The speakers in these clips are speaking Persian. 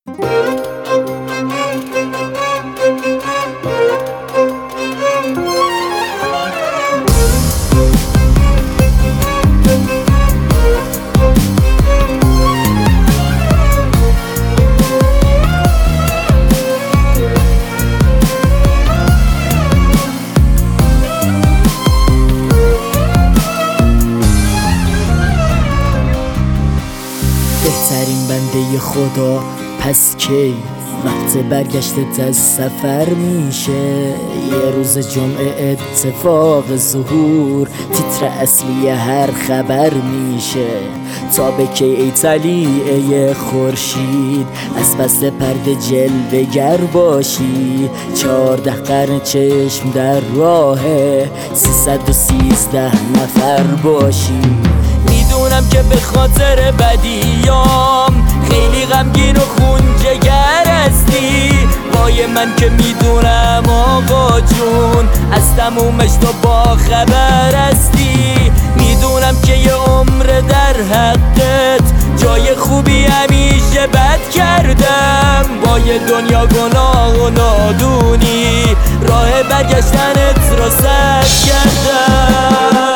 بهترین بنده خدا پس کی وقت برگشتت از سفر میشه؟ یه روز جمعه اتفاق ظهور تیتر اصلی هر خبر میشه. تا به کی ای طلیعه خورشید از پس پرده جلوه‌گر باشی؟ 14 قرن چشم در راه 313 نفر باشی. میدونم که به خاطر بدیام خیلی غمگین و خونجگر هستی. وای من که میدونم آقا جون از تمومش تو با خبر هستی. میدونم که یه عمر در حقت جای خوبی همیشه بد کردم. با یه دنیا گناه و نادونی راه برگشتنت را سد کردم.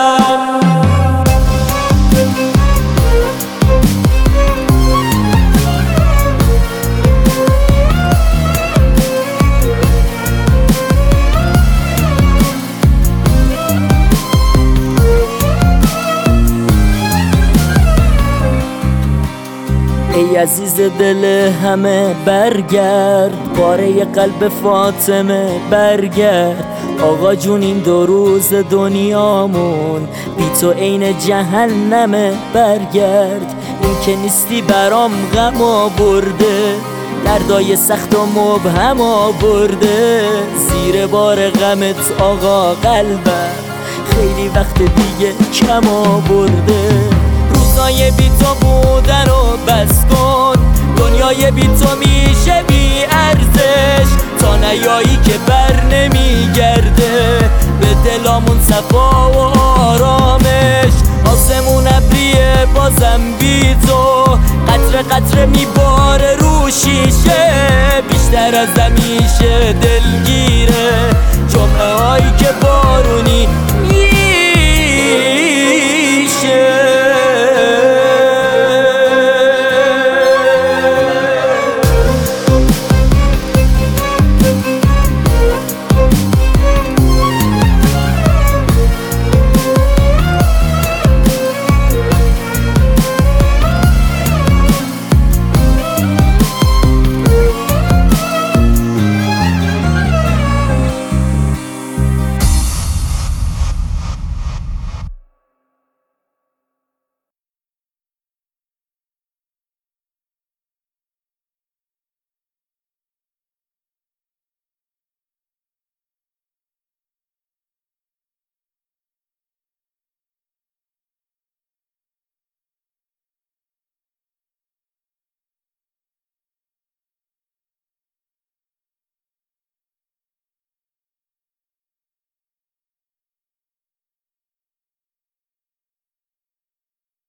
ای عزیز دل همه برگرد، پاره قلب فاطمه برگرد. آقا جون این 2 روز دنیامون بی تو عین جهنمه برگرد. این که نیستی برام غم آورده، دردای سخت و مبهم آورده. زیر بار غمت آقا قلبم خیلی وقت دیگه کم آورده. روزای بی تو بودن و بس کن، دنیای بی تو میشه بی ارزش. تا نیایی که بر نمیگرده به دلامون صفا و آرامش. آسمون ابریه بازم بی تو، قطره قطره میباره رو شیشه. بیشتر از همیشه دلگیره جمعه هایی که با